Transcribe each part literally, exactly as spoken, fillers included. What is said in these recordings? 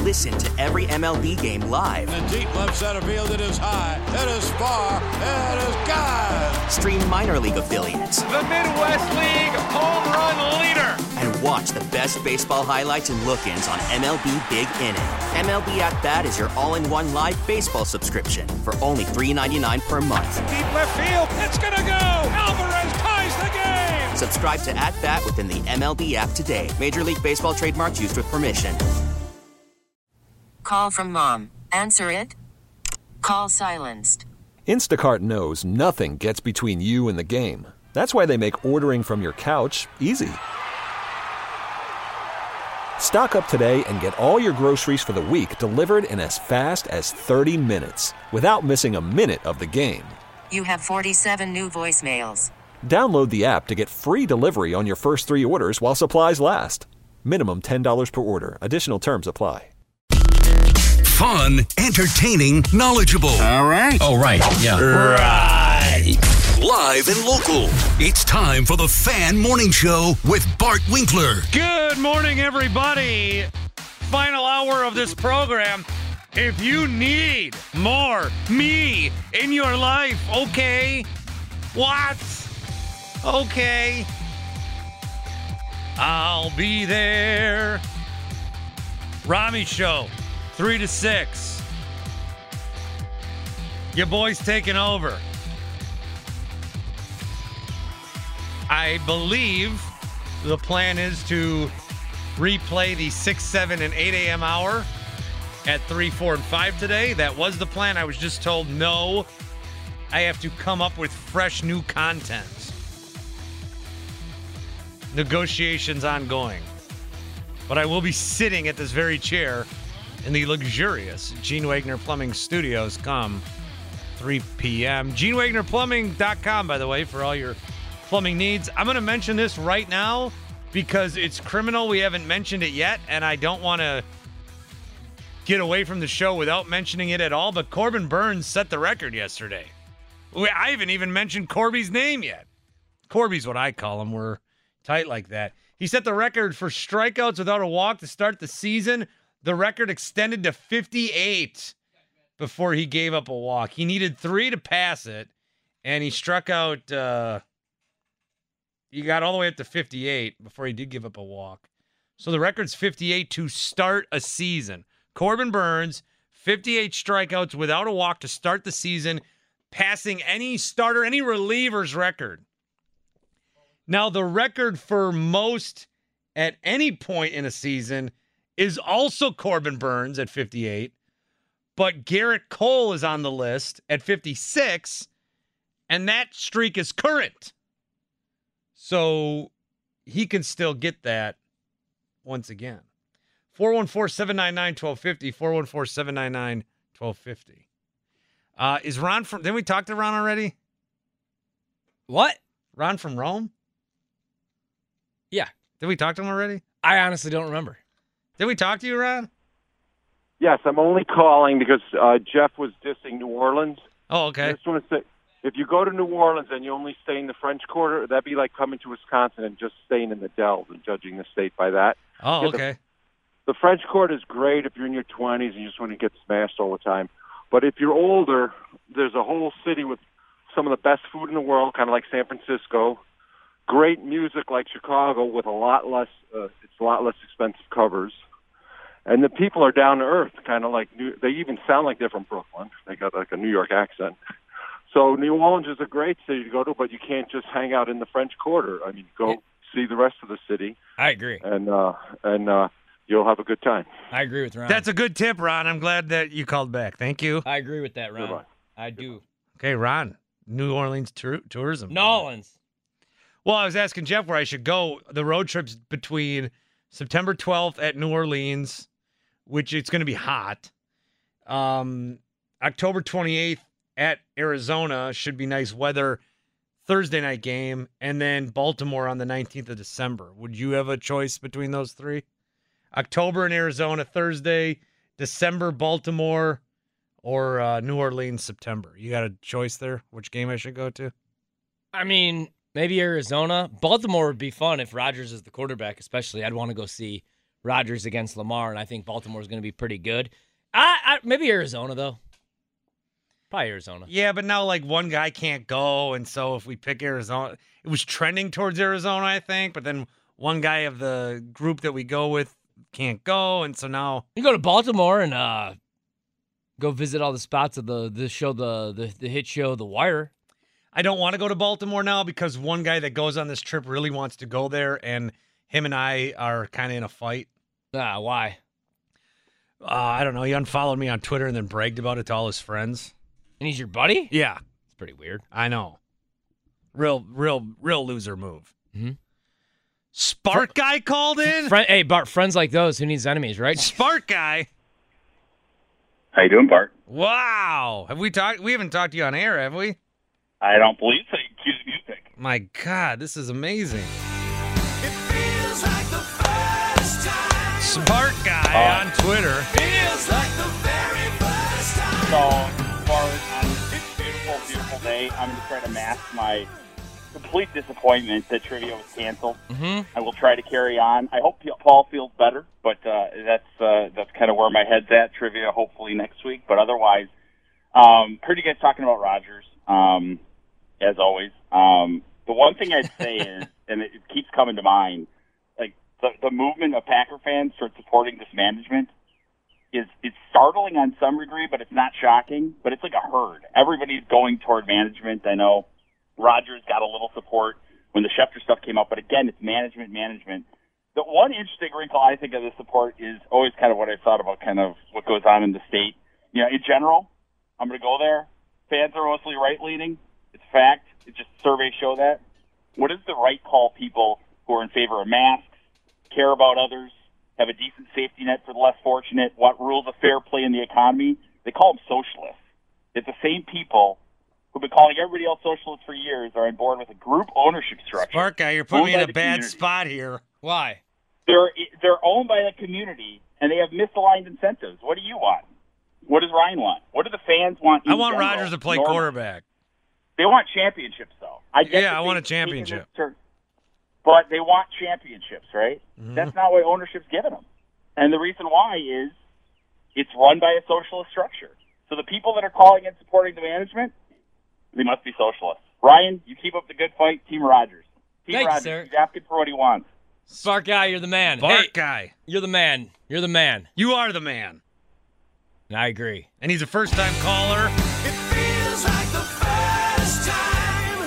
Listen to every M L B game live. In the deep left center field, it is high, it is far, it is gone. Stream minor league affiliates. The Midwest League home run leader. And watch the best baseball highlights and look-ins on M L B Big Inning. M L B At Bat is your all-in-one live baseball subscription for only three dollars and ninety-nine cents per month. Deep left field, it's gonna go. Alvarez ties the game. Subscribe to At Bat within the M L B app today. Major League Baseball trademarks used with permission. Call from mom. Answer it. Call silenced. Instacart knows nothing gets between you and the game. That's why they make ordering from your couch easy. Stock up today and get all your groceries for the week delivered in as fast as thirty minutes without missing a minute of the game. You have forty-seven new voicemails. Download the app to get free delivery on your first three orders while supplies last. Minimum ten dollars per order. Additional terms apply. Fun, entertaining, knowledgeable. All right. Oh, right. Yeah. Right. Live and local. It's time for the Fan Morning Show with Bart Winkler. Good morning, everybody. Final hour of this program. If you need more me in your life, okay? What? Okay. I'll be there. Rami Show. Three to six. Your boy's taking over. I believe the plan is to replay the six, seven, and eight a.m. hour at three, four, and five today. That was the plan. I was just told no. I have to come up with fresh new content. Negotiations ongoing. But I will be sitting at this very chair in the luxurious Gene Wagner Plumbing Studios come three p.m. Gene Wagner Plumbing dot com, by the way, for all your plumbing needs. I'm going to mention this right now because it's criminal. We haven't mentioned it yet, and I don't want to get away from the show without mentioning it at all, but Corbin Burns set the record yesterday. I haven't even mentioned Corby's name yet. Corby's what I call him. We're tight like that. He set the record for strikeouts without a walk to start the season. The record extended to fifty-eight before he gave up a walk. He needed three to pass it, and he struck out. Uh, he got all the way up to fifty-eight before he did give up a walk. So the record's fifty-eight to start a season. Corbin Burns, fifty-eight strikeouts without a walk to start the season, passing any starter, any reliever's record. Now, the record for most at any point in a season is also Corbin Burns at fifty-eight, but Garrett Cole is on the list at fifty-six, and that streak is current. So he can still get that once again. four one four, seven nine nine, one two five zero, four one four, seven nine nine, one two five zero. Uh, is Ron from, didn't we talk to Ron already? What? Ron from Rome? Yeah. Did we talk to him already? I honestly don't remember. Did we talk to you, Ron? Yes, I'm only calling because uh, Jeff was dissing New Orleans. Oh, okay. I just want to say, if you go to New Orleans and you only stay in the French Quarter, that'd be like coming to Wisconsin and just staying in the Dells and judging the state by that. Oh, yeah, okay. The, the French Quarter is great if you're in your twenties and you just want to get smashed all the time. But if you're older, there's a whole city with some of the best food in the world, kind of like San Francisco. Great music like Chicago with a lot less, uh, it's a lot less expensive covers. And the people are down to earth, kind of like, New, they even sound like they're from Brooklyn. They got like a New York accent. So New Orleans is a great city to go to, but you can't just hang out in the French Quarter. I mean, go yeah. see the rest of the city. I agree. And, uh, and, uh, you'll have a good time. I agree with Ron. That's a good tip, Ron. I'm glad that you called back. Thank you. I agree with that, Ron. Goodbye. I do. Okay, Ron. New Orleans tur- tourism. New Orleans. Well, I was asking Jeff where I should go. The road trip's between September twelfth at New Orleans, which it's going to be hot. Um, October twenty-eighth at Arizona, should be nice weather. Thursday night game, and then Baltimore on the nineteenth of December. Would you have a choice between those three? October in Arizona, Thursday, December, Baltimore, or uh, New Orleans, September. You got a choice there? Which game I should go to? I mean, maybe Arizona. Baltimore would be fun if Rodgers is the quarterback, especially. I'd want to go see Rodgers against Lamar, and I think Baltimore's going to be pretty good. I, I maybe Arizona though. Probably Arizona. Yeah, but now like one guy can't go, and so if we pick Arizona, it was trending towards Arizona, I think, but then one guy of the group that we go with can't go, and so now you go to Baltimore and uh, go visit all the spots of the the show, the the, the hit show, The Wire. I don't want to go to Baltimore now because one guy that goes on this trip really wants to go there, and him and I are kind of in a fight. Ah, why? Uh, I don't know. He unfollowed me on Twitter and then bragged about it to all his friends. And he's your buddy? Yeah. It's pretty weird. I know. Real, real, real loser move. Mm-hmm. Spark Fr- guy called in? Friend, hey, Bart, friends like those, who needs enemies, right? Spark guy. How you doing, Bart? Wow. Have we talked? We haven't talked to you on air, have we? I don't believe so. You cue the music. My God, this is amazing. It feels like the first time. Spark guy uh, on Twitter. Feels like the very first time. So, as far as on this beautiful, beautiful day, I'm going to try to mask my complete disappointment that trivia was canceled. Mm-hmm. I will try to carry on. I hope Paul feels better, but uh, that's uh, that's kind of where my head's at. Trivia, hopefully next week, but otherwise, um, heard you guys talking about Rodgers. Um, as always, um, the one thing I'd say is, and it, it keeps coming to mind, like the, the movement of Packer fans toward supporting this management is it's startling on some degree, but it's not shocking. But it's like a herd. Everybody's going toward management. I know Rodgers got a little support when the Schefter stuff came up, but again, it's management, management. The one interesting wrinkle I think of the support is always kind of what I thought about kind of what goes on in the state. You know, in general, I'm going to go there. Fans are mostly right-leaning. It's a fact. It just surveys show that. What does the right call people who are in favor of masks, care about others, have a decent safety net for the less fortunate, want rules of fair play in the economy? They call them socialists. It's the same people who've been calling everybody else socialists for years are on board with a group ownership structure. Spark guy, you're putting me in a bad community. spot here. Why? They're they're owned by the community, and they have misaligned incentives. What do you want? What does Ryan want? What do the fans want? I want Rodgers to play normally? quarterback. They want championships, though. I get yeah, that I they- want a championship. But they want championships, right? Mm-hmm. That's not what ownership's giving them. And the reason why is it's run by a socialist structure. So the people that are calling and supporting the management, they must be socialists. Ryan, you keep up the good fight. Team Rodgers. Team Thanks, Rodgers. sir. He's asking for what he wants. Spark guy, you're the man. Spark Hey, guy. you're the man. You're the man. You are the man. I agree. And he's a first-time caller. It feels like the first time.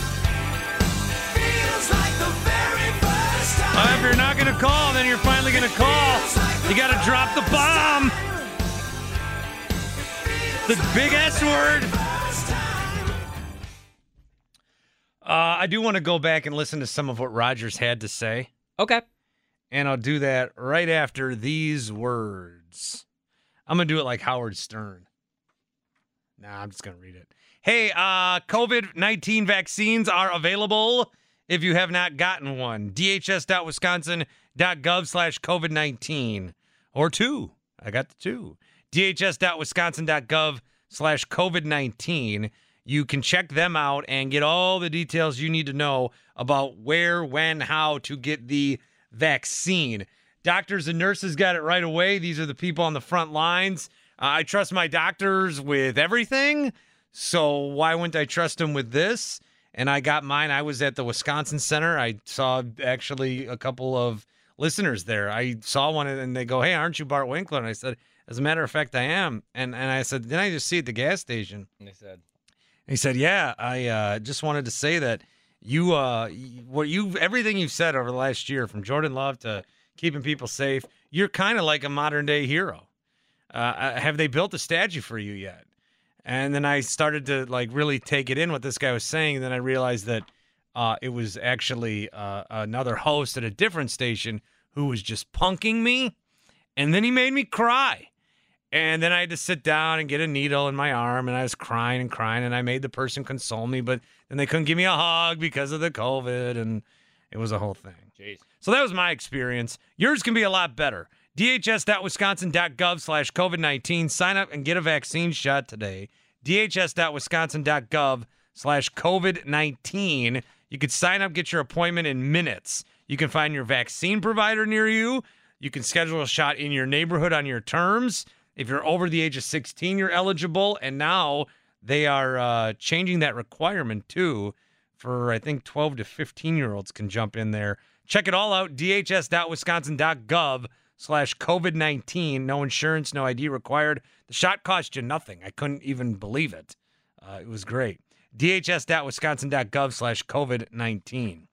Feels like the very first time. Uh, if you're not going to call, then you're finally going to call. You got to drop the bomb. The big S word. Uh, I do want to go back and listen to some of what Rodgers had to say. Okay. And I'll do that right after these words. I'm going to do it like Howard Stern. Nah, I'm just going to read it. Hey, uh, covid nineteen vaccines are available if you have not gotten one. D H S dot wisconsin dot gov slash covid nineteen. Or two. I got the two. D H S dot wisconsin dot gov slash covid nineteen. You can check them out and get all the details you need to know about where, when, how to get the vaccine. Doctors and nurses got it right away. These are the people on the front lines. Uh, I trust my doctors with everything, so why wouldn't I trust them with this? And I got mine. I was at the Wisconsin Center. I saw actually a couple of listeners there. I saw one, and they go, "Hey, aren't you Bart Winkler?" And I said, "As a matter of fact, I am." And and I said, "Didn't I just see you at the gas station?" And they said, He said, "Yeah, I uh, just wanted to say that you, uh, what you, everything you've said over the last year, from Jordan Love to keeping people safe, you're kind of like a modern day hero. Uh, have they built a statue for you yet?" And then I started to like really take it in what this guy was saying. And then I realized that uh, it was actually uh, another host at a different station who was just punking me, and then he made me cry. And then I had to sit down and get a needle in my arm, and I was crying and crying, and I made the person console me, but then they couldn't give me a hug because of the COVID, and it was a whole thing. jeez. So that was my experience. Yours can be a lot better. D H S dot wisconsin dot gov slash covid nineteen. Sign up and get a vaccine shot today. D H S dot wisconsin dot gov slash covid nineteen. You can sign up, get your appointment in minutes. You can find your vaccine provider near you. You can schedule a shot in your neighborhood on your terms. If you're over the age of sixteen, you're eligible. And now they are uh, changing that requirement, too, for, I think, twelve to fifteen-year-olds can jump in there. Check it all out, d h s dot wisconsin dot gov slash covid nineteen. No insurance, no I D required. The shot cost you nothing. I couldn't even believe it. Uh, it was great. d h s dot wisconsin dot gov slash covid nineteen.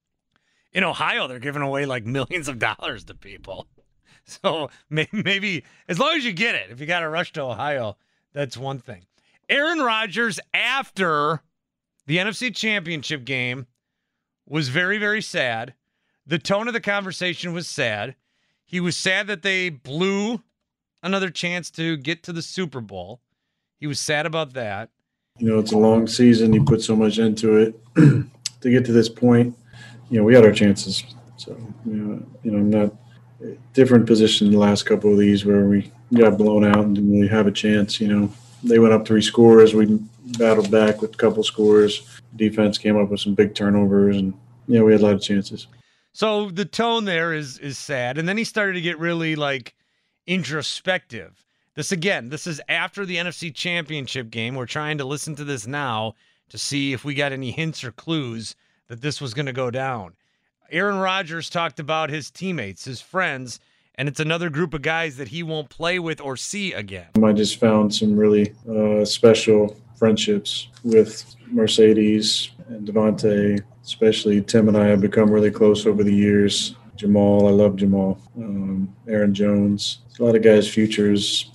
In Ohio, they're giving away like millions of dollars to people. So maybe, as long as you get it, if you got to rush to Ohio, that's one thing. Aaron Rodgers, after the N F C Championship game, was very, very sad. The tone of the conversation was sad. He was sad that they blew another chance to get to the Super Bowl. He was sad about that. You know, it's a long season. You put so much into it to get to this point. You know, we had our chances. So, you know, you know, I'm not different position in the last couple of these where we got blown out and didn't really have a chance. You know, they went up three scores. We battled back with a couple scores. Defense came up with some big turnovers, and, you know, we had a lot of chances. So the tone there is is sad. And then he started to get really, like, introspective. This, again, this is after the N F C Championship game. We're trying to listen to this now to see if we got any hints or clues that this was going to go down. Aaron Rodgers talked about his teammates, his friends, and it's another group of guys that he won't play with or see again. I just found some really uh, special friendships with Mercedes and Devontae. Especially Tim and I have become really close over the years. Jamal, I love Jamal. Um, Aaron Jones. A lot of guys' futures.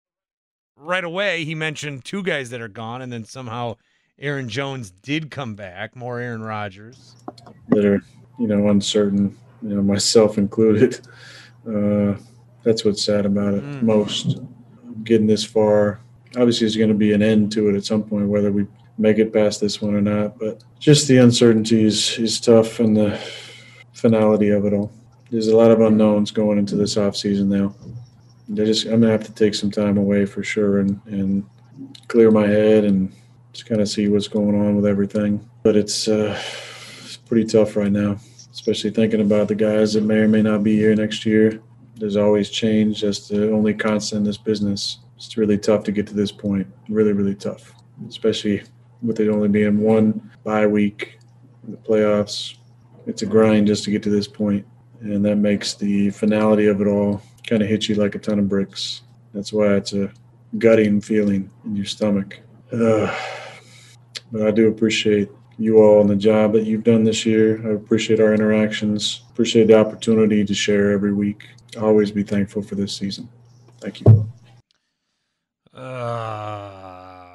Right away, he mentioned two guys that are gone, and then somehow Aaron Jones did come back. More Aaron Rodgers. That are, you know, uncertain, you know, myself included. Uh, that's what's sad about it mm. most. Getting this far. Obviously, there's going to be an end to it at some point, whether we make it past this one or not. But just the uncertainty is, is tough, and the finality of it all. There's a lot of unknowns going into this offseason now. They're just, I'm going to have to take some time away for sure and, and clear my head and just kind of see what's going on with everything. But it's, uh, it's pretty tough right now, especially thinking about the guys that may or may not be here next year. There's always change. That's the only constant in this business. It's really tough to get to this point. Really, really tough, especially with it only being one bye week in the playoffs. It's a grind just to get to this point, and that makes the finality of it all kind of hit you like a ton of bricks. That's why it's a gutting feeling in your stomach. Uh, but I do appreciate you all and the job that you've done this year. I appreciate our interactions. Appreciate the opportunity to share every week. I'll always be thankful for this season. Thank you. Uh,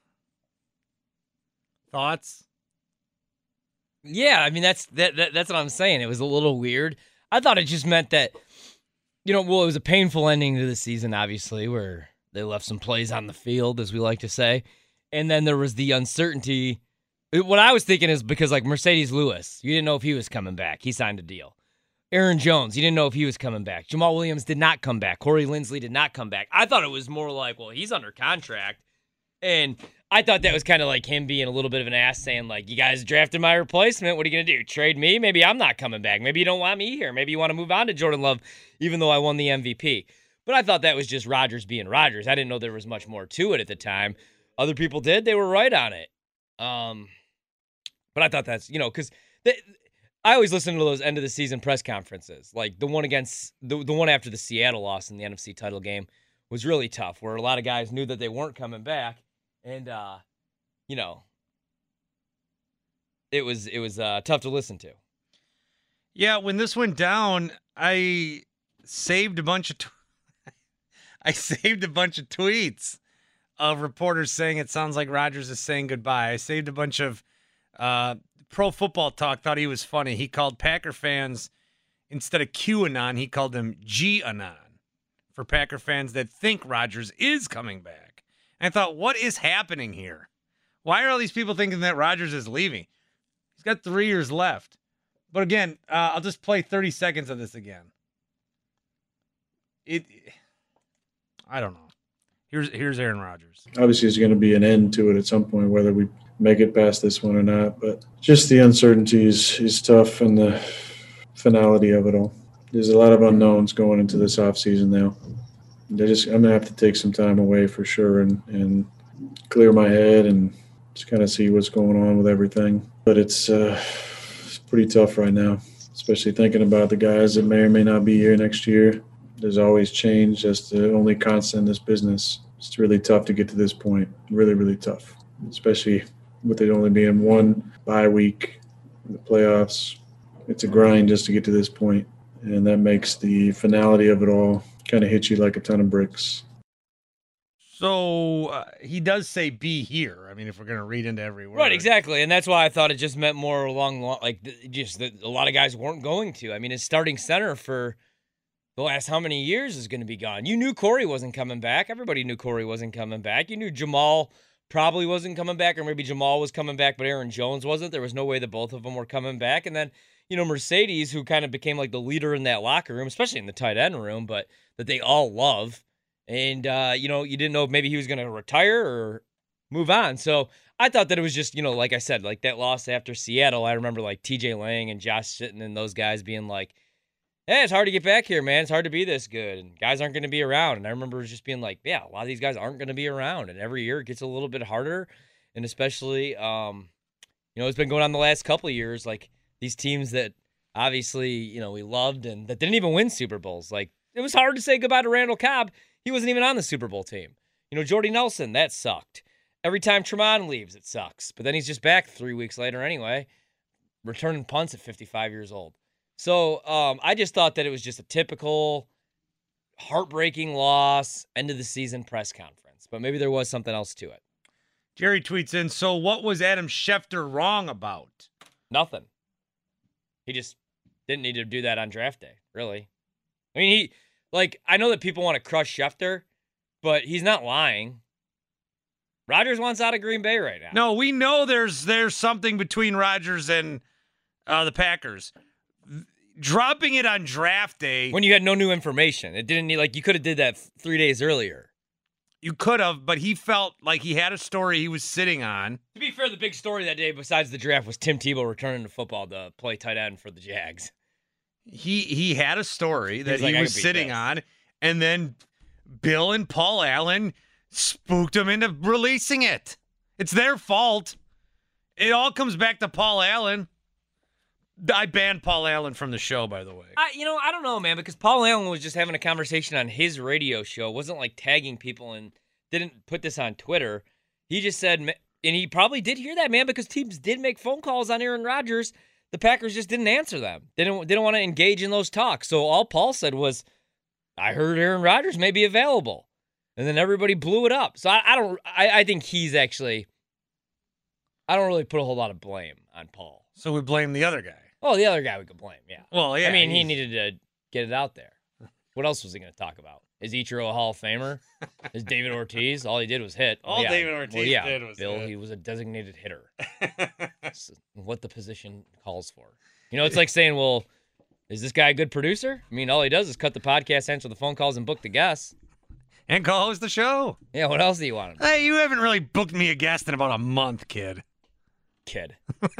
thoughts? Yeah, I mean, that's that, that that's what I'm saying. It was a little weird. I thought it just meant that, you know, well, it was a painful ending to the season, obviously, where they left some plays on the field, as we like to say. And then there was the uncertainty. What I was thinking is because, like, Mercedes Lewis, you didn't know if he was coming back. He signed a deal. Aaron Jones, you didn't know if he was coming back. Jamal Williams did not come back. Corey Linsley did not come back. I thought it was more like, well, he's under contract. And I thought that was kind of like him being a little bit of an ass, saying, like, you guys drafted my replacement. What are you going to do? Trade me? Maybe I'm not coming back. Maybe you don't want me here. Maybe you want to move on to Jordan Love, even though I won the M V P. But I thought that was just Rodgers being Rodgers. I didn't know there was much more to it at the time. Other people did. They were right on it. Um, but I thought that's, you know, because I always listen to those end of the season press conferences. Like the one against the, the one after the Seattle loss in the N F C title game was really tough, where a lot of guys knew that they weren't coming back. And, uh, you know, it was it was uh, tough to listen to. Yeah, when this went down, I saved a bunch of t- I saved a bunch of tweets of reporters saying it sounds like Rodgers is saying goodbye. I saved a bunch of uh, Pro Football Talk thought he was funny. He called Packer fans, instead of QAnon, he called them G-anon for Packer fans that think Rodgers is coming back. And I thought, what is happening here? Why are all these people thinking that Rodgers is leaving? He's got three years left. But again, uh, I'll just play thirty seconds of this again. It, I don't know. Here's here's Aaron Rodgers. Obviously, there's going to be an end to it at some point, whether we make it past this one or not. But just the uncertainty is, is tough, and the finality of it all. there's a lot of unknowns going into this offseason now. They just I'm gonna have to take some time away for sure and, and clear my head and just kind of see what's going on with everything. But it's uh, it's pretty tough right now, especially thinking about the guys that may or may not be here next year. There's always change. That's the only constant in this business. It's really tough to get to this point. Really, really tough, especially with it only being one bye week in the playoffs. It's a grind just to get to this point, and that makes the finality of it all kind of hit you like a ton of bricks. So uh, he does say be here. I mean, if we're going to read into every word. Right, exactly. And that's why I thought it just meant more along, like, just that a lot of guys weren't going to. I mean, his starting center for the last how many years is going to be gone. You knew Corey wasn't coming back. Everybody knew Corey wasn't coming back. You knew Jamal probably wasn't coming back, or maybe Jamal was coming back, but Aaron Jones wasn't. There was no way that both of them were coming back. And then, you know, Mercedes, who kind of became like the leader in that locker room, especially in the tight end room, but that they all love. And, uh, you know, you didn't know if maybe he was going to retire or move on. So I thought that it was just, you know, like I said, like that loss after Seattle. I remember like T J Lang and Josh Sitton and those guys being like, hey, it's hard to get back here, man. It's hard to be this good. And guys aren't going to be around. And I remember just being like, yeah, a lot of these guys aren't going to be around. And every year it gets a little bit harder. And especially, um, you know, it's been going on the last couple of years, like these teams that obviously, you know, we loved and that didn't even win Super Bowls. Like, it was hard to say goodbye to Randall Cobb. He wasn't even on the Super Bowl team. You know, Jordy Nelson, that sucked. Every time Tremont leaves, it sucks. But then he's just back three weeks later anyway, returning punts at fifty-five years old. So um, I just thought that it was just a typical heartbreaking loss, end of the season press conference. But maybe there was something else to it. Jerry tweets in, so what was Adam Schefter wrong about? Nothing. He just didn't need to do that on draft day, really. I mean, he, like, I know that people want to crush Schefter, but he's not lying. Rodgers wants out of Green Bay right now. No, we know there's there's something between Rodgers and uh, the Packers. Dropping it on draft day. When you had no new information. It didn't need, like, you could have did that three days earlier. You could have, but he felt like he had a story he was sitting on. To be fair, the big story that day, besides the draft, was Tim Tebow returning to football to play tight end for the Jags. He he had a story that he was, like, was sitting on, and then Bill and Paul Allen spooked him into releasing it. It's their fault. It all comes back to Paul Allen. I banned Paul Allen from the show, by the way. I, you know, I don't know, man, because Paul Allen was just having a conversation on his radio show. It wasn't like tagging people and didn't put this on Twitter. He just said, and he probably did hear that, man, because teams did make phone calls on Aaron Rodgers. The Packers just didn't answer them. They didn't, didn't want to engage in those talks. So all Paul said was, I heard Aaron Rodgers may be available. And then everybody blew it up. So I, I don't, I, I think he's actually, I don't really put a whole lot of blame on Paul. So we blame the other guy. Oh, the other guy we could blame, yeah. Well, yeah. I mean, he needed to get it out there. What else was he going to talk about? Is Ichiro a Hall of Famer? Is David Ortiz? All he did was hit. All yeah. David Ortiz well, yeah. did was Bill, hit. he was a designated hitter. That's what the position calls for. You know, it's like saying, well, is this guy a good producer? I mean, all he does is cut the podcast, answer the phone calls, and book the guests. And co-host the show. Yeah, what else do you want him to do? Hey, you haven't really booked me a guest in about a month, kid. Kid.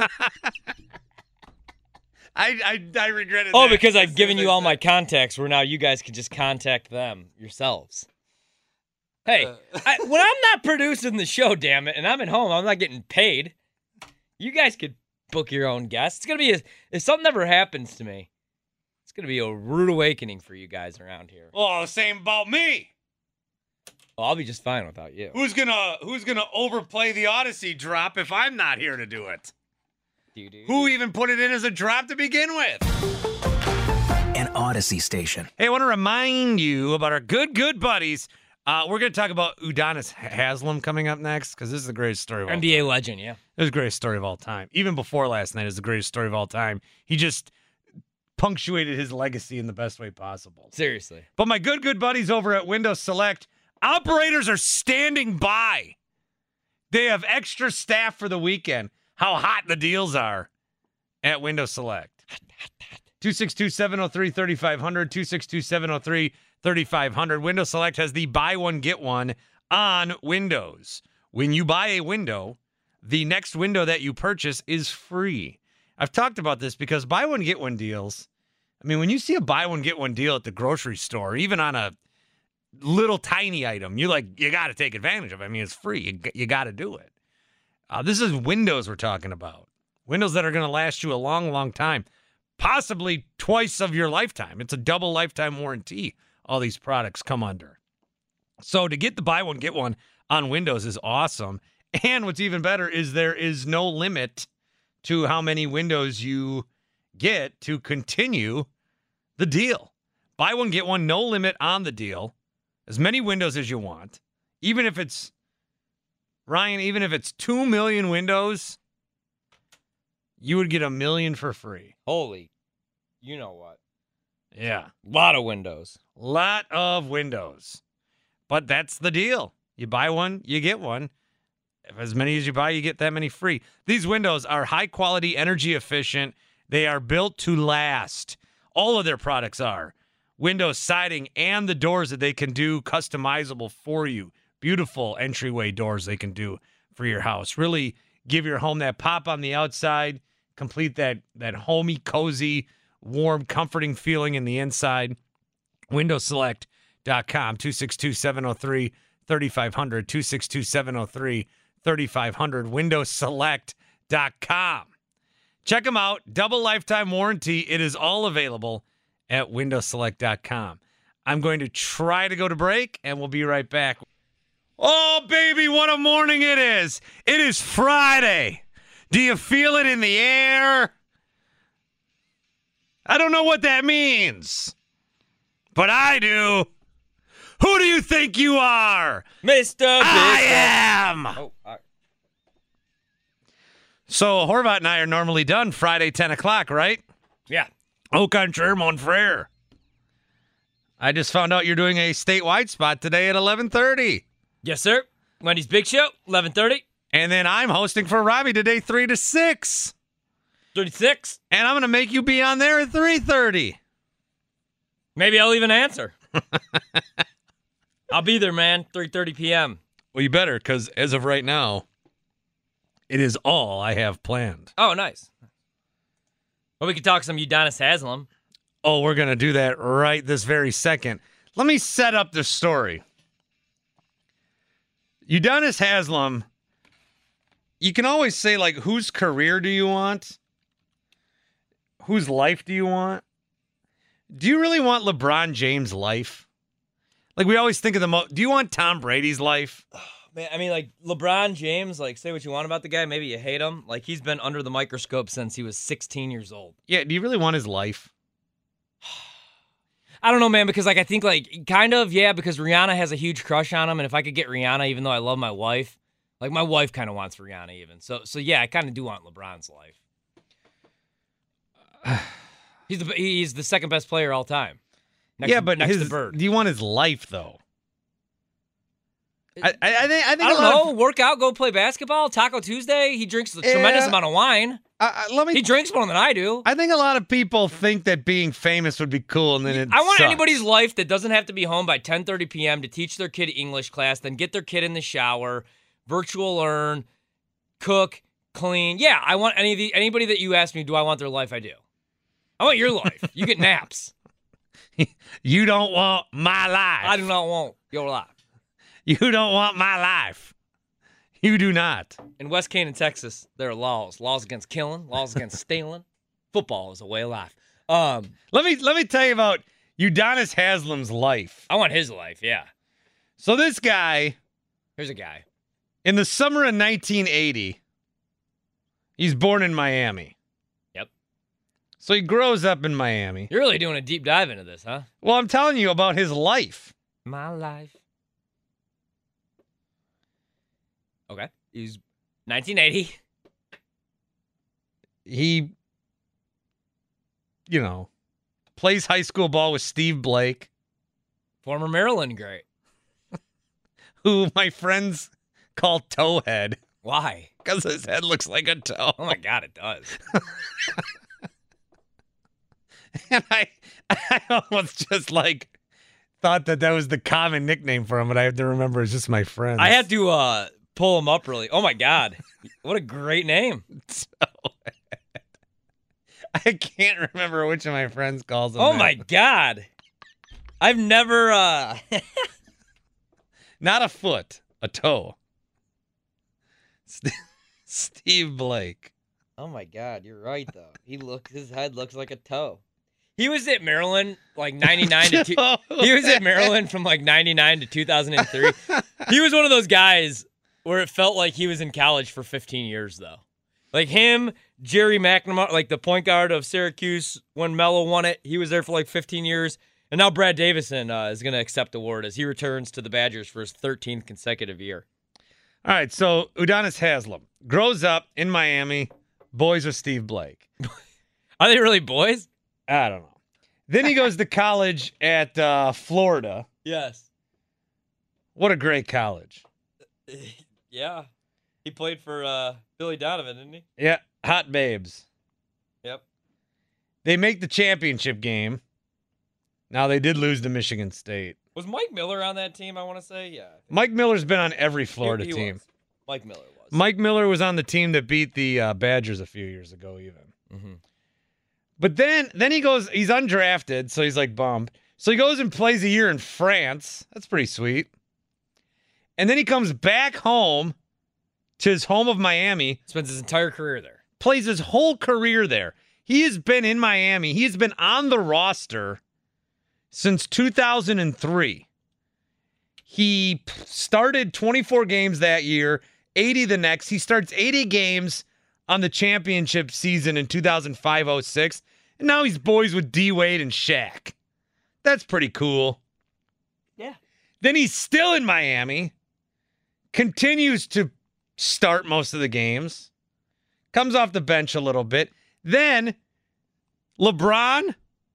I, I I regretted oh, that. because I've given you all my contacts where now you guys can just contact them yourselves. Hey, uh, I, when I'm not producing the show, damn it, and I'm at home, I'm not getting paid. You guys could book your own guests. It's going to be, a, if something ever happens to me, it's going to be a rude awakening for you guys around here. Oh, same about me. Well, I'll be just fine without you. Who's gonna Who's gonna overplay the Odyssey drop if I'm not here to do it? Do, do. Who even put it in as a drop to begin with? An Odyssey station. Hey, I want to remind you about our good, good buddies. Uh, we're going to talk about Udonis Haslem coming up next because this is the greatest story of all N B A time. legend, yeah. This is the greatest story of all time. Even before last night, it was the greatest story of all time. He just punctuated his legacy in the best way possible. Seriously. But my good, good buddies over at Windows Select, operators are standing by. They have extra staff for the weekend. How hot the deals are at Windows Select. two six two, seven oh three, three five zero zero, two six two, seven oh three, three five zero zero. Windows Select has the buy one, get one on Windows. When you buy a window, the next window that you purchase is free. I've talked about this because buy one, get one deals, I mean, when you see a buy one, get one deal at the grocery store, even on a little tiny item, you like, you got to take advantage of it. I mean, it's free. You, you got to do it. Uh, this is windows we're talking about. Windows that are going to last you a long, long time, possibly twice of your lifetime. It's a double lifetime warranty all these products come under. So to get the buy one, get one on windows is awesome. And what's even better is there is no limit to how many windows you get to continue the deal. Buy one, get one, no limit on the deal. As many windows as you want. Even if it's, Ryan, even if it's two million windows, you would get a million for free. Holy, you know what? Yeah. Lot of windows. Lot of windows. But that's the deal. You buy one, you get one. If as many as you buy, you get that many free. These windows are high quality, energy efficient. They are built to last. All of their products are. Windows, siding, and the doors that they can do customizable for you. Beautiful entryway doors they can do for your house. Really give your home that pop on the outside. Complete that, that homey, cozy, warm, comforting feeling in the inside. windows select dot com, two six two, seven oh three, three five zero zero, two six two, seven oh three, three five zero zero, windows select dot com. Check them out. Double lifetime warranty. It is all available at windows select dot com. I'm going to try to go to break, and we'll be right back. Oh, baby, what a morning it is. It is Friday. Do you feel it in the air? I don't know what that means, but I do. Who do you think you are? Mister I am. Oh, all right. So Horvat and I are normally done Friday, ten o'clock, right? Yeah. Au contraire, mon frère. I just found out you're doing a statewide spot today at eleven thirty. Yes, sir. Wendy's Big Show, eleven thirty. And then I'm hosting for Robbie today, three to six. thirty-six. And I'm going to make you be on there at three thirty. Maybe I'll even answer. I'll be there, man, three thirty p.m. Well, you better, because as of right now, it is all I have planned. Oh, nice. Well, we could talk some Udonis Haslem. Oh, we're going to do that right this very second. Let me set up the story. Udonis Haslem, you can always say, like, whose career do you want? Whose life do you want? Do you really want LeBron James' life? Like, we always think of the most. Do you want Tom Brady's life? Man, I mean, like, LeBron James, like, say what you want about the guy. Maybe you hate him. Like, he's been under the microscope since he was sixteen years old. Yeah, do you really want his life? I don't know, man, because, like, I think, like, kind of, yeah, because Rihanna has a huge crush on him, and if I could get Rihanna, even though I love my wife, like, my wife kind of wants Rihanna even. So, so yeah, I kind of do want LeBron's life. He's the he's the second best player all time. Next, yeah, but next his, to Bird. Do you want his life, though? I, I, I think I think I don't a lot know. of, Work out, go play basketball. Taco Tuesday. He drinks a Yeah. tremendous amount of wine. Uh, let me. He drinks more than I do. I think a lot of people think that being famous would be cool, and then it I want sucks. anybody's life that doesn't have to be home by ten thirty p.m. to teach their kid English class, then get their kid in the shower, virtual learn, cook, clean. Yeah, I want any of the anybody that you ask me, do I want their life? I do. I want your life. You get naps. You don't want my life. I do not want your life. You don't want my life. You do not. In West Canaan, Texas, there are laws. Laws against killing, laws against stealing. Football is a way of life. Um, Let me let me tell you about Udonis Haslem's life. I want his life, yeah. So this guy, Here's a guy. in the summer of nineteen eighty, he's born in Miami. Yep. So he grows up in Miami. You're really doing a deep dive into this, huh? Well, I'm telling you about his life. My life. Okay. He's nineteen eighty. He, you know, plays high school ball with Steve Blake, Former Maryland great. who my friends call Towhead Why? because his head looks like a toe. Oh, my God, it does. And I, I almost just like thought that that was the common nickname for him, but I have to remember it's just my friends. I had to uh, pull him up really. Oh, my God. What a great name. So, I can't remember which of my friends calls him Oh that. my God. I've never uh Not a foot, a toe. St- Steve Blake. Oh my God, you're right though. He looks his head looks like a toe. He was at Maryland like ninety-nine to two, he was at Maryland from like ninety-nine to two thousand three. He was one of those guys where it felt like he was in college for fifteen years though. Like him, Jerry McNamara, like the point guard of Syracuse when Melo won it, he was there for like fifteen years. And now Brad Davison uh, is going to accept the award as he returns to the Badgers for his thirteenth consecutive year. All right, so Udonis Haslem grows up in Miami, boys with Steve Blake. Are they really boys? I don't know. Then he goes to college at uh, Florida. Yes. What a great college. Yeah. He played for uh, Billy Donovan, didn't he? Yeah, hot babes. Yep. They make the championship game. Now, they did lose to Michigan State. Was Mike Miller on that team, I want to say? Yeah. Mike Miller's been on every Florida he, he team. Was. Mike Miller was. Mike Miller was on the team that beat the uh, Badgers a few years ago even. Mm-hmm. But then then he goes, he's undrafted, so he's like bummed. So he goes and plays a year in France. That's pretty sweet. And then he comes back home to his home of Miami. Spends his entire career there. Plays his whole career there. He has been in Miami. He has been on the roster since two thousand three. He started twenty-four games that year, eighty the next. He starts eighty games on the championship season in two thousand five oh six. And now he's boys with D Wade and Shaq. That's pretty cool. Yeah. Then he's still in Miami, continues to start most of the games, comes off the bench a little bit. Then LeBron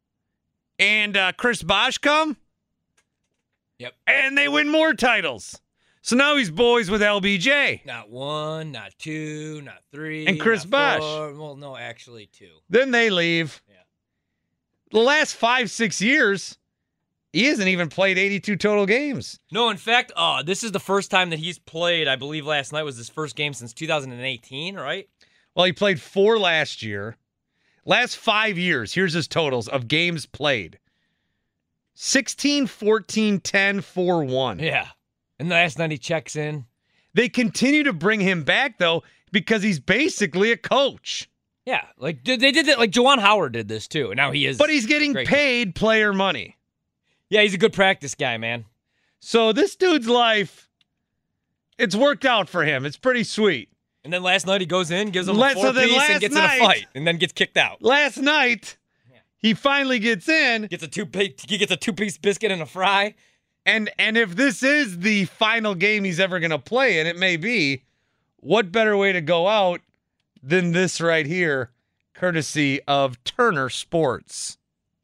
and uh, Chris Bosh come. Yep. And they win more titles. So now he's boys with L B J. Not one, not two, not three. And Chris not Bosh. four. Well, no, actually two. Then they leave. Yeah. The last five, six years, he hasn't even played eighty-two total games. No, in fact, uh, this is the first time that he's played. I believe last night was his first game since two thousand eighteen, right? Well, he played four last year. Last five years, here's his totals of games played. sixteen, fourteen, ten, four, one. Yeah. And last night he checks in. They continue to bring him back, though, because he's basically a coach. Yeah, like they did that. Like Juwan Howard did this too, and now he is. But he's getting paid player money. Yeah, he's a good practice guy, man. So this dude's life, it's worked out for him. It's pretty sweet. And then last night he goes in, gives him a Last- so then four-piece, last and gets night- in a fight, and then gets kicked out. Last night, he finally gets in. Gets a two he gets a two-piece biscuit and a fry. And and if this is the final game he's ever going to play, and it may be, what better way to go out than this right here, courtesy of Turner Sports.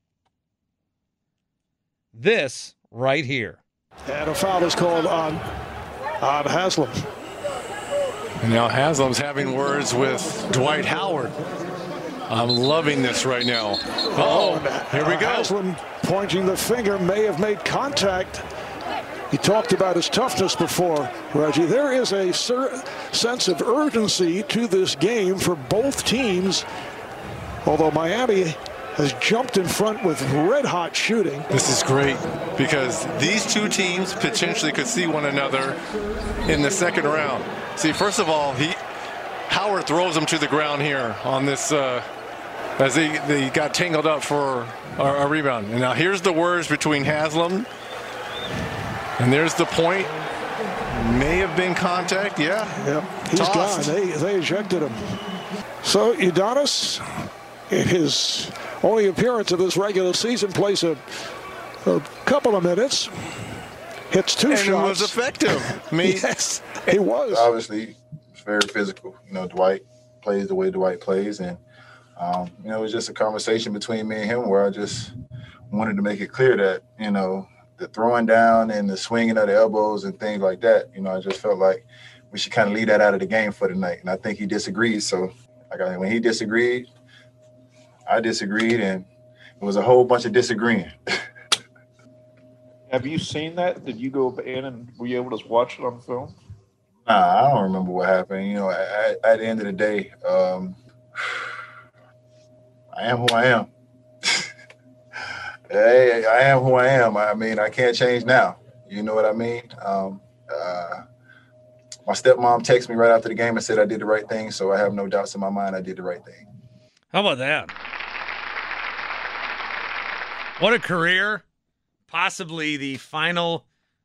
This right here. And a foul is called on, on Haslem. And now Haslam's having words with Dwight Howard. I'm loving this right now. Oh, here we go. Haslem pointing the finger, may have made contact. He talked about his toughness before, Reggie. There is a ser- sense of urgency to this game for both teams, although Miami has jumped in front with red-hot shooting. This is great because these two teams potentially could see one another in the second round. See, first of all, he Howard throws him to the ground here on this uh, as they, they got tangled up for a, a rebound. And now here's the words between Haslam, and there's the point. May have been contact, yeah. Yep, he's Tossed. gone. They, they ejected him. So Udonis, in his only appearance of this regular season, plays a, a couple of minutes, hits two and shots. it was effective. I mean, yes, he was. Obviously, it's very physical. You know, Dwight plays the way Dwight plays, and um, you know, it was just a conversation between me and him where I just wanted to make it clear that, you know, the throwing down and the swinging of the elbows and things like that, you know, I just felt like we should kind of leave that out of the game for tonight. And I think he disagreed. So, like, I, when he disagreed, I disagreed, and it was a whole bunch of disagreeing. Have you seen that? Did you go in and were you able to watch it on film? Nah, I don't remember what happened. You know, at, at the end of the day, um, I am who I am. Hey, I am who I am. I mean, I can't change now. You know what I mean? Um, uh, my stepmom texted me right after the game and said I did the right thing, so I have no doubts in my mind I did the right thing. How about that? What a career. Possibly the final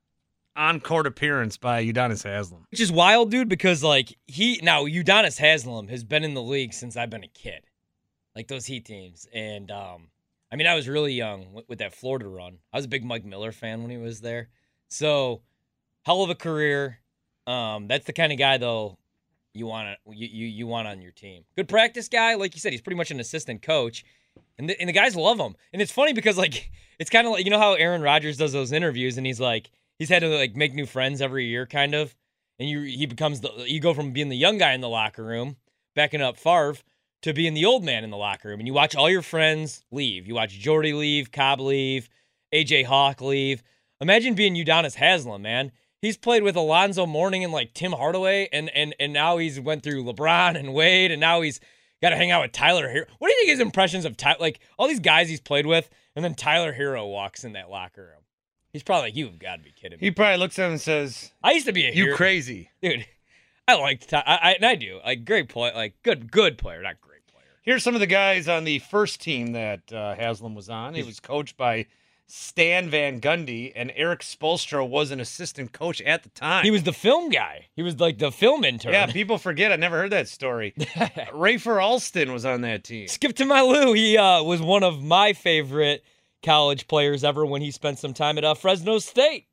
on-court appearance by Udonis Haslem. Which is wild, dude, because, like, he... Now, Udonis Haslem has been in the league since I've been a kid. Like, those Heat teams. And, um, I mean, I was really young with, with that Florida run. I was a big Mike Miller fan when he was there. So, hell of a career. Um, that's the kind of guy, though, you want you, you you want on your team. Good practice guy. Like you said, he's pretty much an assistant coach. And the, and the guys love him. And it's funny because, like, it's kind of like, you know how Aaron Rodgers does those interviews and he's like, he's had to, like, make new friends every year, kind of. And you he becomes the, you go from being the young guy in the locker room, backing up Favre, to being the old man in the locker room. And you watch all your friends leave. You watch Jordy leave, Cobb leave, A J Hawk leave. Imagine being Udonis Haslem, man. He's played with Alonzo Mourning and, like, Tim Hardaway, and and and now he's went through LeBron and Wade, and now he's got to hang out with Tyler Hero. What do you think his impressions of Tyler, like, all these guys he's played with, and then Tyler Hero walks in that locker room? He's probably like, you've got to be kidding me. He probably looks at him and says, I used to be a you hero. Crazy. Dude, I liked Ty- I, I and I do. Like, great player, like, good, good player, not great player. Here's some of the guys on the first team that uh, Haslem was on. He was coached by Stan Van Gundy, and Eric Spoelstra was an assistant coach at the time. He was the film guy. He was like the film intern. Yeah, people forget. I never heard that story. Rafer Alston was on that team. Skip to my Lou. He uh, was one of my favorite college players ever when he spent some time at uh, Fresno State.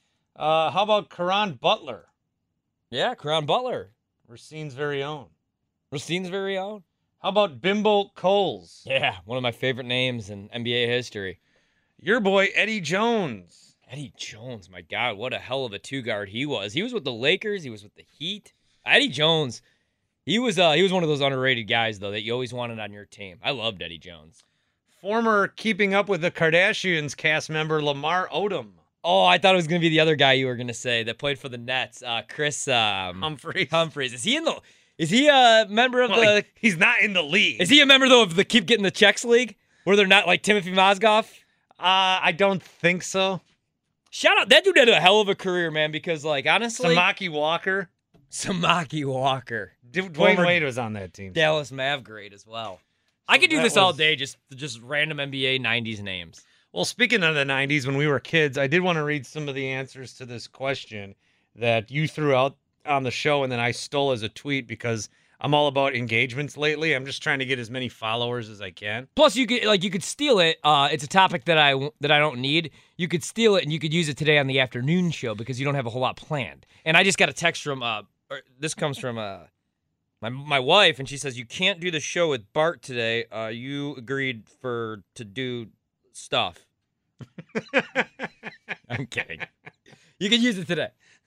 Uh, how about Caron Butler? Yeah, Caron Butler. Racine's very own. Racine's very own. How about Bimbo Coles? Yeah, one of my favorite names in N B A history. Your boy, Eddie Jones. Eddie Jones, my God, what a hell of a two-guard he was. He was with the Lakers. He was with the Heat. Eddie Jones, he was uh, he was one of those underrated guys, though, that you always wanted on your team. I loved Eddie Jones. Former Keeping Up with the Kardashians cast member Lamar Odom. Oh, I thought it was going to be the other guy you were going to say that played for the Nets, uh, Chris um, Humphries. Humphries. Is he in the... Is he a member of well, the... Like, he's not in the league. Is he a member, though, of the Keep Getting the Checks League? Where they're not like Timothy Mozgov? Uh, I don't think so. Shout out. That dude had a hell of a career, man, because, like, honestly... Samaki Walker. Samaki Walker. D- Dwayne Wade was on that team. Dallas Mav great as well. So I could do this was... all day, just just random N B A nineties names. Well, speaking of the nineties, when we were kids, I did want to read some of the answers to this question that you threw out on the show, and then I stole as a tweet because I'm all about engagements lately. I'm just trying to get as many followers as I can. Plus, you could like you could steal it. Uh, it's a topic that I that I don't need. You could steal it, and you could use it today on the afternoon show because you don't have a whole lot planned. And I just got a text from uh, or this comes from uh, my my wife, and she says you can't do the show with Bart today. Uh, you agreed for to do stuff. I'm kidding. You can use it today.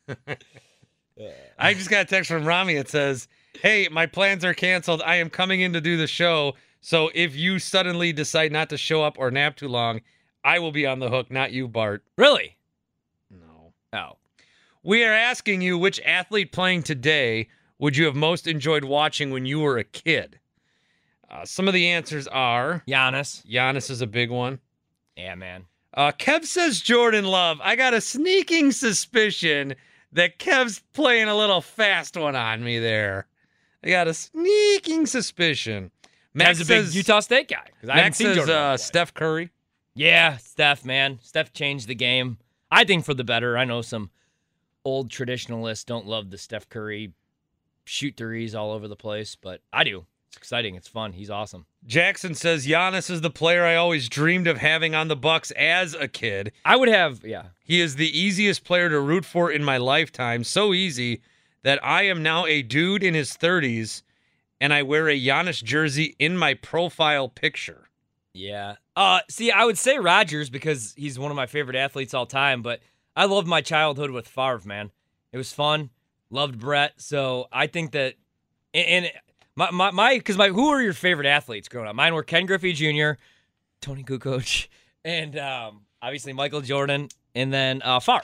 I just got a text from Rami. It says, hey, my plans are canceled. I am coming in to do the show. So if you suddenly decide not to show up or nap too long, I will be on the hook, not you, Bart. Really? No. Oh. We are asking you which athlete playing today would you have most enjoyed watching when you were a kid? Uh, some of the answers are... Giannis. Giannis is a big one. Yeah, man. Uh, Kev says Jordan Love. I got a sneaking suspicion that Kev's playing a little fast one on me there. I got a sneaking suspicion. Max is a big Utah State guy. I Max says uh, Steph Curry. Yeah, Steph, man. Steph changed the game. I think for the better. I know some old traditionalists don't love the Steph Curry shoot threes all over the place, but I do. It's exciting. It's fun. He's awesome. Jackson says Giannis is the player I always dreamed of having on the Bucks as a kid. I would have, yeah. He is the easiest player to root for in my lifetime. So easy that I am now a dude in his thirties, and I wear a Giannis jersey in my profile picture. Yeah. Uh, see, I would say Rodgers because he's one of my favorite athletes all time, but I loved my childhood with Favre, man. It was fun. Loved Brett. So I think that, and, and my, my, my, because my, who were your favorite athletes growing up? Mine were Ken Griffey Junior, Tony Kukoc, and um, obviously Michael Jordan, and then uh, Favre.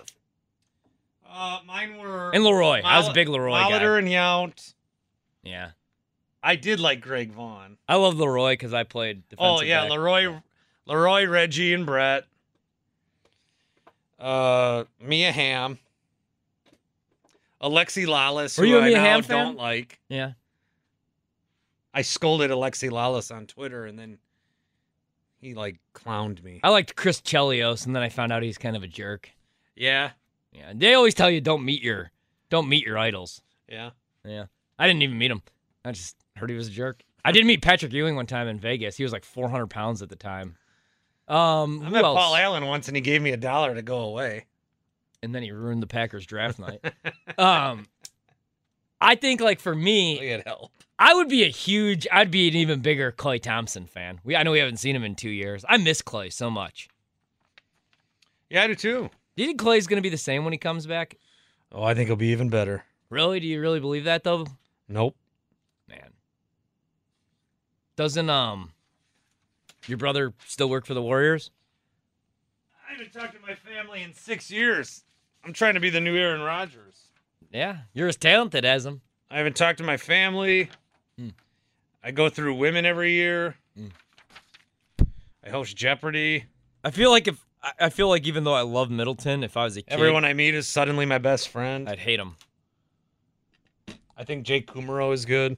Uh, mine were... And Leroy. Mol- I was a big Leroy guy. Molitor and Yount. Yeah. I did like Greg Vaughn. I love Leroy because I played defensive Oh, yeah, back. Leroy, Leroy, Reggie, and Brett. Uh, Mia Hamm. Alexi Lalas, Were who you a I Mia now Hamm fan? don't like. Yeah. I scolded Alexi Lalas on Twitter, and then he, like, clowned me. I liked Chris Chelios, and then I found out he's kind of a jerk. Yeah. Yeah. They always tell you don't meet your don't meet your idols. Yeah. Yeah. I didn't even meet him. I just heard he was a jerk. I did meet Patrick Ewing one time in Vegas. He was like four hundred pounds at the time. Um, I who met else? Paul Allen once, and he gave me a dollar to go away. And then he ruined the Packers draft night. um, I think, like, for me, Look at help. I would be a huge, I'd be an even bigger Klay Thompson fan. We, I know we haven't seen him in two years. I miss Klay so much. Yeah, I do too. Do you think Clay's going to be the same when he comes back? Oh, I think he'll be even better. Really? Do you really believe that, though? Nope. Man. Doesn't, um, your brother still work for the Warriors? I haven't talked to my family in six years. I'm trying to be the new Aaron Rodgers. Yeah, you're as talented as him. I haven't talked to my family. Mm. I go through women every year. Mm. I host Jeopardy. I feel like if I I feel like even though I love Middleton, if I was a kid, Everyone I meet is suddenly my best friend. I'd hate him. I think Jake Kumaro is good.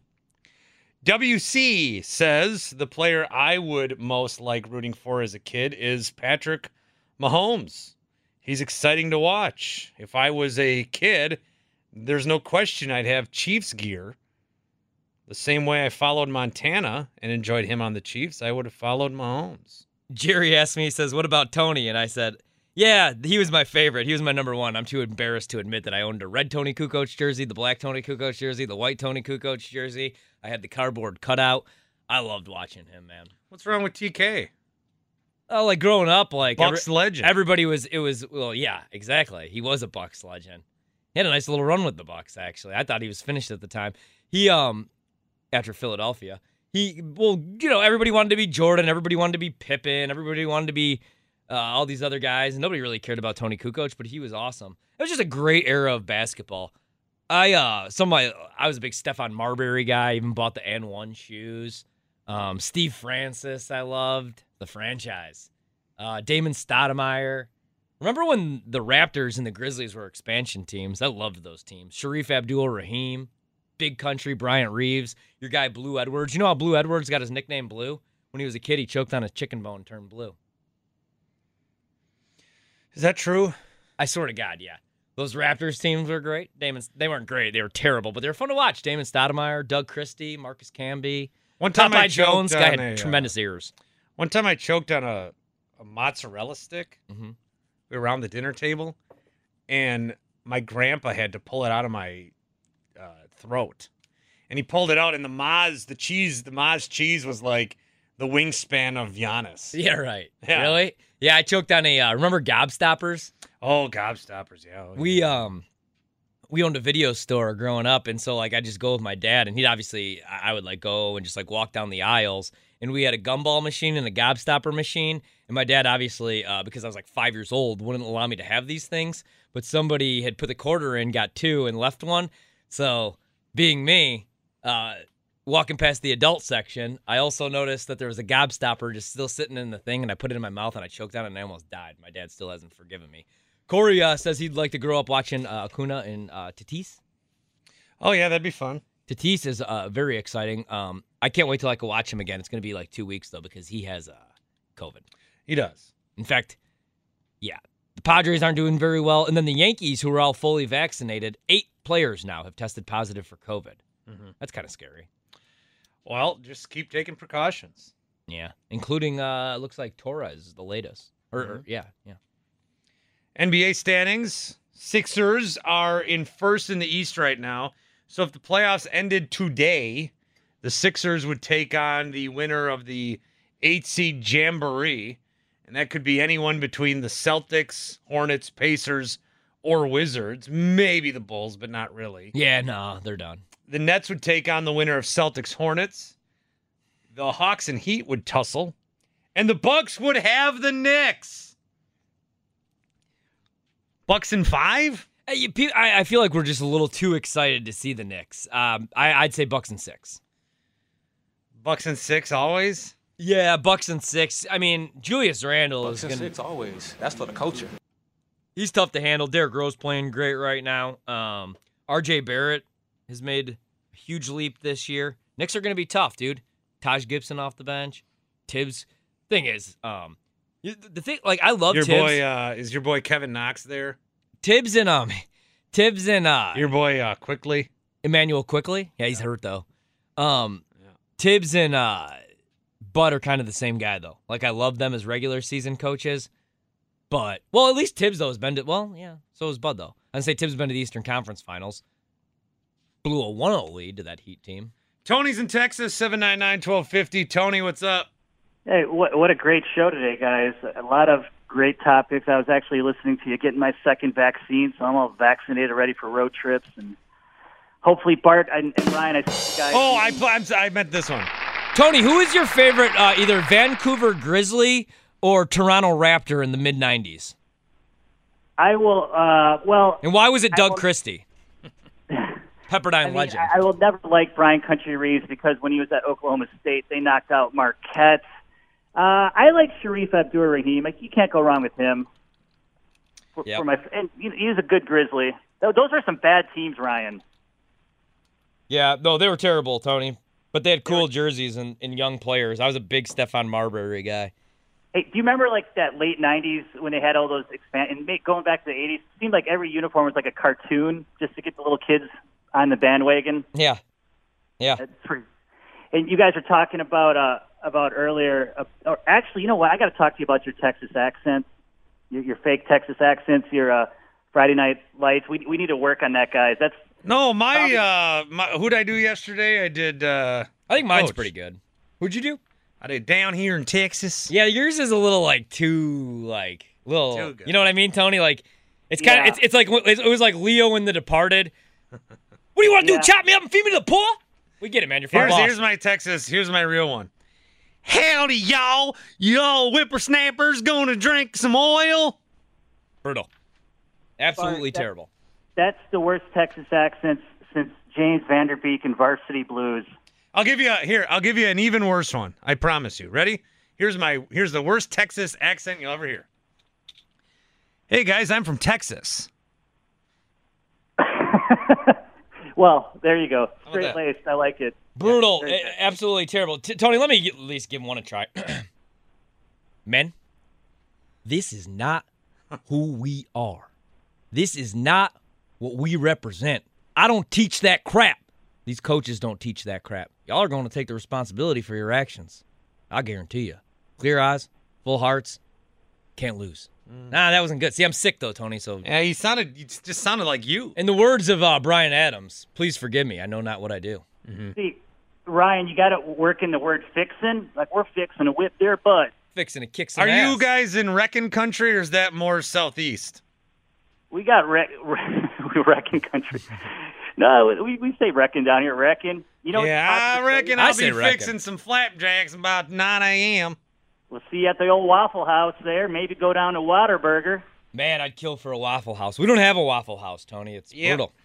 W C says the player I would most like rooting for as a kid is Patrick Mahomes. He's exciting to watch. If I was a kid, there's no question I'd have Chiefs gear. The same way I followed Montana and enjoyed him on the Chiefs, I would have followed Mahomes. Jerry asked me, he says, what about Tony? And I said, yeah, he was my favorite. He was my number one. I'm too embarrassed to admit that I owned a red Tony Kukoc jersey, the black Tony Kukoc jersey, the white Tony Kukoc jersey. I had the cardboard cutout. I loved watching him, man. What's wrong with T K? Oh, like growing up, like Bucks legend. Everybody was, it was, well, yeah, exactly. He was a Bucks legend. He had a nice little run with the Bucks, actually. I thought he was finished at the time. He, um, after Philadelphia, he, well, you know, everybody wanted to be Jordan. Everybody wanted to be Pippen. Everybody wanted to be uh, all these other guys. And nobody really cared about Tony Kukoc, but he was awesome. It was just a great era of basketball. I, uh, some of my, I was a big Stephon Marbury guy. Even bought the N one shoes. Um, Steve Francis, I loved the franchise. Uh, Damon Stoudemire. Remember when the Raptors and the Grizzlies were expansion teams? I loved those teams. Sharif Abdul-Rahim, Big Country, Bryant Reeves, your guy Blue Edwards. You know how Blue Edwards got his nickname Blue? When he was a kid, he choked on a chicken bone and turned blue. Is that true? I swear to God, yeah. Those Raptors teams were great. Damon, they weren't great. They were terrible, but they were fun to watch. Damon Stoudemire, Doug Christie, Marcus Camby. One time Popeye I Jones, choked guy on had a, tremendous ears. One time I choked on a, a mozzarella stick. Mm-hmm. We were around the dinner table, and my grandpa had to pull it out of my uh, throat. And he pulled it out, and the Maz, the cheese, the Maz cheese was like the wingspan of Giannis. Yeah, right. Yeah. Really? Yeah, I choked on a, uh, remember Gobstoppers? Oh, Gobstoppers, yeah. Oh, We, yeah. um, we owned a video store growing up, and so, like, I just go with my dad, and he'd obviously, I would, like, go and just, like, walk down the aisles, and we had a gumball machine and a Gobstopper machine, and my dad, obviously, uh, because I was, like, five years old, wouldn't allow me to have these things, but somebody had put the quarter in, got two, and left one, so, being me, uh, walking past the adult section, I also noticed that there was a Gobstopper just still sitting in the thing, and I put it in my mouth, and I choked on it, and I almost died. My dad still hasn't forgiven me. Corey uh, says he'd like to grow up watching uh, Acuna and uh, Tatis. Oh, yeah, that'd be fun. Tatis is uh, very exciting. Um, I can't wait till I can watch him again. It's going to be like two weeks, though, because he has uh, COVID. He does. In fact, yeah, the Padres aren't doing very well. And then the Yankees, who are all fully vaccinated, eight players now have tested positive for COVID. Mm-hmm. That's kind of scary. Well, just keep taking precautions. Yeah, including, uh, looks like Torres is the latest. Or, Mm-hmm. or yeah, yeah. N B A standings. Sixers are in first in the East right now. So if the playoffs ended today, the Sixers would take on the winner of the eight seed Jamboree. And that could be anyone between the Celtics, Hornets, Pacers, or Wizards. Maybe the Bulls, but not really. Yeah, no, they're done. The Nets would take on the winner of Celtics, Hornets. The Hawks and Heat would tussle. And the Bucks would have the Knicks. Bucks in five? Hey, you, pe- I, I feel like we're just a little too excited to see the Knicks. Um, I, I'd say Bucks in six. Bucks and six always? Yeah, Bucks and six. I mean, Julius Randle Bucks is and going to... six always. That's for the culture. He's tough to handle. Derrick Rose playing great right now. Um, R J Barrett has made a huge leap this year. Knicks are going to be tough, dude. Taj Gibson off the bench. Tibbs. Thing is, um, the thing, like, I love your Tibbs. boy, uh, is your boy Kevin Knox there? Tibbs and, um, Tibbs and, uh, your boy, uh, Quickly? Emmanuel Quickly? Yeah, he's hurt, though. Um, yeah. Tibbs and, uh, Bud are kind of the same guy, though. Like, I love them as regular season coaches. But, well, at least Tibbs, though, has been to, well, yeah, so has Bud, though. I'd say Tibbs has been to the Eastern Conference Finals. Blew a one oh lead to that Heat team. Tony's in Texas, seven nine nine, one two five zero. Tony, what's up? Hey, what, what a great show today, guys. A lot of great topics. I was actually listening to you getting my second vaccine, so I'm all vaccinated, ready for road trips. And hopefully, Bart and, and Ryan, I see you guys. Oh, I, I'm, I meant this one. Tony, who is your favorite, uh, either Vancouver Grizzly or Toronto Raptor in the mid nineties? I will, uh, well... And why was it Doug will, Christie? Pepperdine I mean, legend. I, I will never like Brian Country Reeves because when he was at Oklahoma State, they knocked out Marquette. Uh, I like Sharif Abdur-Rahim. Like, you can't go wrong with him. For, yep. for my, and he's a good Grizzly. Those are some bad teams, Ryan. Yeah, no, they were terrible, Tony. But they had cool jerseys and, and young players. I was a big Stephon Marbury guy. Hey, do you remember like that late nineties when they had all those expand and make, going back to the eighties? It seemed like every uniform was like a cartoon just to get the little kids on the bandwagon. Yeah, yeah. That's pretty. And you guys are talking about uh, about earlier. Uh, or actually, you know what? I got to talk to you about your Texas accent, your, your fake Texas accents, your uh, Friday Night Lights. We we need to work on that, guys. That's no my uh my, who'd I do yesterday? I did. uh I think mine's Coach. pretty good. Who'd you do? I did Down Here in Texas. Yeah, yours is a little like too like little. Too good. You know what I mean, Tony? Like it's kind of Yeah. it's it's like it was like Leo in The Departed. What do you want to Yeah. do? Chop me up and feed me to the poor? We get it, man. You're far Here's, lost. here's my Texas. Here's my real one. Howdy, y'all. Y'all whippersnappers gonna drink some oil? Brutal. Absolutely That- terrible. that's the worst Texas accent since James Vanderbeek and Varsity Blues. I'll give you a, here. I'll give you an even worse one. I promise you. Ready? Here's my. Here's the worst Texas accent you'll ever hear. Hey guys, I'm from Texas. Well, there you go. about Straight that? laced. I like it. Brutal. Yeah, very A- absolutely terrible. T- Tony, let me get, at least give one a try. Men, this is not who we are. This is not what we represent. I don't teach that crap. These coaches don't teach that crap. Y'all are going to take the responsibility for your actions. I guarantee you. Clear eyes, full hearts, can't lose. Nah, that wasn't good. See, I'm sick, though, Tony, so... Yeah, you sounded. You just sounded like you. In the words of uh, Brian Adams, please forgive me. I know not what I do. Mm-hmm. See, Ryan, you got to work in the word fixin'. Like, we're fixing to whip their butt. Fixing to kick some Are ass. you guys in Wrecking Country, or is that more southeast? We got wreck, we wrecking country. No, we, we say wrecking down here. Wrecking. You know, Yeah, I reckon I I'll say be wrecking. fixing some flapjacks about nine a.m. we'll see you at the old Waffle House there. Maybe go down to Waterburger. Man, I'd kill for a Waffle House. We don't have a Waffle House, Tony. It's Yep. brutal.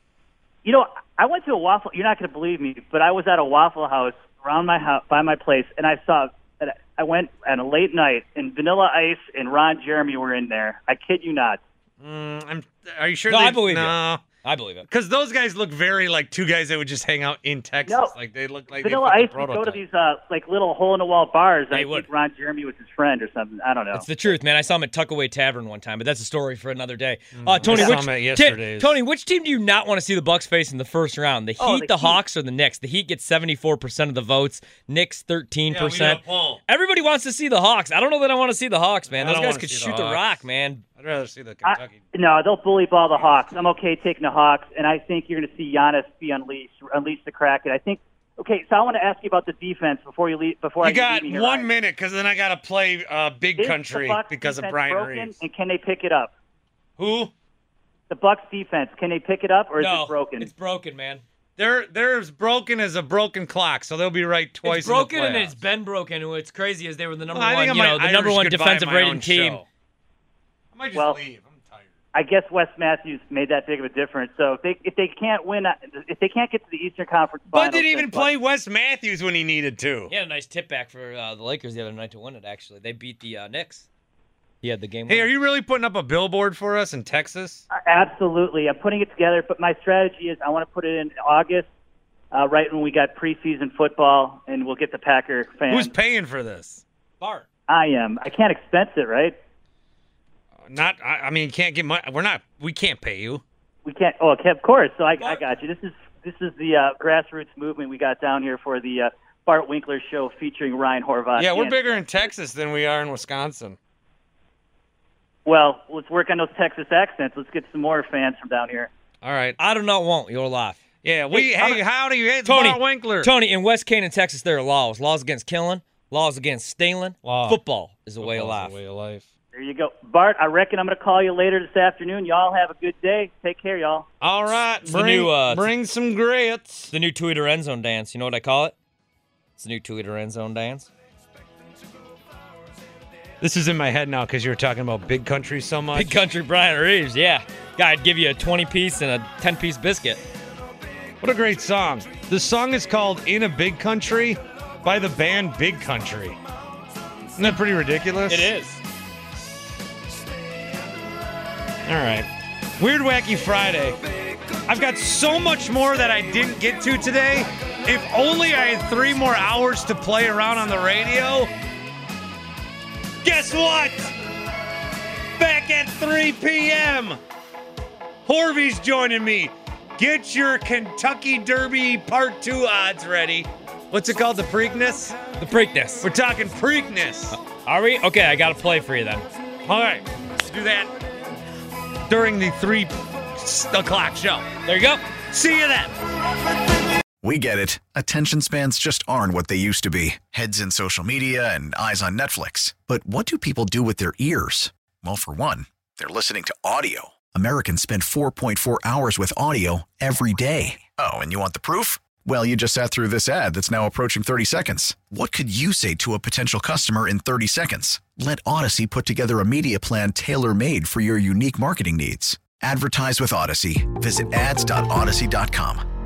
You know, I went to a Waffle. You're not going to believe me, but I was at a Waffle House around my house, by my place, and I saw. I went at a late night, and Vanilla Ice and Ron Jeremy were in there. I kid you not. Mm, I'm, are you sure? No, they, I believe no. you. I believe it. Because those guys look very like two guys that would just hang out in Texas. No. Like they look like Vanilla they Ice fit the would go to prototype. these uh, like little hole in the wall bars. They I would. think Ron Jeremy was his friend or something. I don't know. It's the truth, man. I saw him at Tuckaway Tavern one time, but that's a story for another day. Uh, Mm, Tony, I saw which him at Ti- yesterday's. Tony, which team do you not want to see the Bucks face in the first round? The Heat, Oh, the, the Heat. Hawks, or the Knicks? The Heat gets seventy-four percent of the votes. Knicks thirteen Yeah, we percent. got a poll. Everybody wants to see the Hawks. I don't know that I want to see the Hawks, man. I Those don't guys wanna could see shoot the the Hawks. rock, man. I'd rather see the I, Kentucky. no, they'll bully ball the Hawks. I'm okay taking the Hawks, and I think you're going to see Giannis be unleashed, unleash the Kraken. I think. Okay, so I want to ask you about the defense before you leave. Before I you got leave here, one Ryan. minute because then I got to play uh, Big Is the Country Bucks because of defense Brian broken, Reeves. and can they pick it up? Who? The Bucks defense, can they pick it up, or is No, it broken? it's broken, man. They're they're as broken as a broken clock, so they'll be right twice. It's broken in the and playoffs. it's been broken. What's crazy is they were the number Well, I think one, I you know, might the number Irish one goodbye defensive my rated own team. show. I might just Well, leave. I'm tired. I guess Wes Matthews made that big of a difference. So if they if they can't win, if they can't get to the Eastern Conference Finals, Bud didn't even play Wes Matthews when he needed to. He had a nice tip back for uh, the Lakers the other night to win it. Actually, they beat the uh, Knicks. He had the game. Hey, winner. are you really putting up a billboard for us in Texas? Uh, absolutely, I'm putting it together. But my strategy is I want to put it in August, uh, right when we got preseason football, and we'll get the Packer fans. Who's paying for this? Bart. I am. I can't expense it, right? Not. I, I mean, can't get money. We're not. We can't pay you. We can't. Oh, okay, of course. So I, I got you. This is this is the uh, grassroots movement we got down here for the uh, Bart Winkler Show featuring Ryan Horvath. Yeah, we're and, bigger in Texas than we are in Wisconsin. Well, let's work on those Texas accents. Let's get some more fans from down here. All right. I do not want your life. Yeah, we. Hey, hey howdy, it's Tony Bart Winkler. Tony, in West Canaan, Texas, there are laws. Laws against killing. Laws against stealing. Law. Football is a way of Football's life. a way of life. There you go. Bart, I reckon I'm going to call you later this afternoon. Y'all have a good day. Take care, y'all. All right. It's Bring, the new, uh, bring some grits. The new Tweeter end zone dance. You know what I call it? It's the new Tweeter end zone dance. This is in my head now because you were talking about Big Country so much. Big Country Brian Reeves, yeah. Guy'd give you a twenty-piece and a ten-piece biscuit. What a great song. The song is called In a Big Country by the band Big Country. Isn't that pretty ridiculous? It is. All right. Weird Wacky Friday. I've got so much more that I didn't get to today. If only I had three more hours to play around on the radio. Guess what? Back at three p.m. Horvy's joining me. Get your Kentucky Derby Part two odds ready. What's it called? The Preakness? The Preakness. We're talking Preakness. Are we? Okay, I got to play for you then. All right. Let's do that during the three o'clock show. There you go. See you then. We get it. Attention spans just aren't what they used to be. Heads in social media and eyes on Netflix. But what do people do with their ears? Well, for one, they're listening to audio. Americans spend four point four hours with audio every day. Oh, and you want the proof? Well, you just sat through this ad that's now approaching thirty seconds. What could you say to a potential customer in thirty seconds? Let Odyssey put together a media plan tailor-made for your unique marketing needs. Advertise with Odyssey. Visit ads dot odyssey dot com.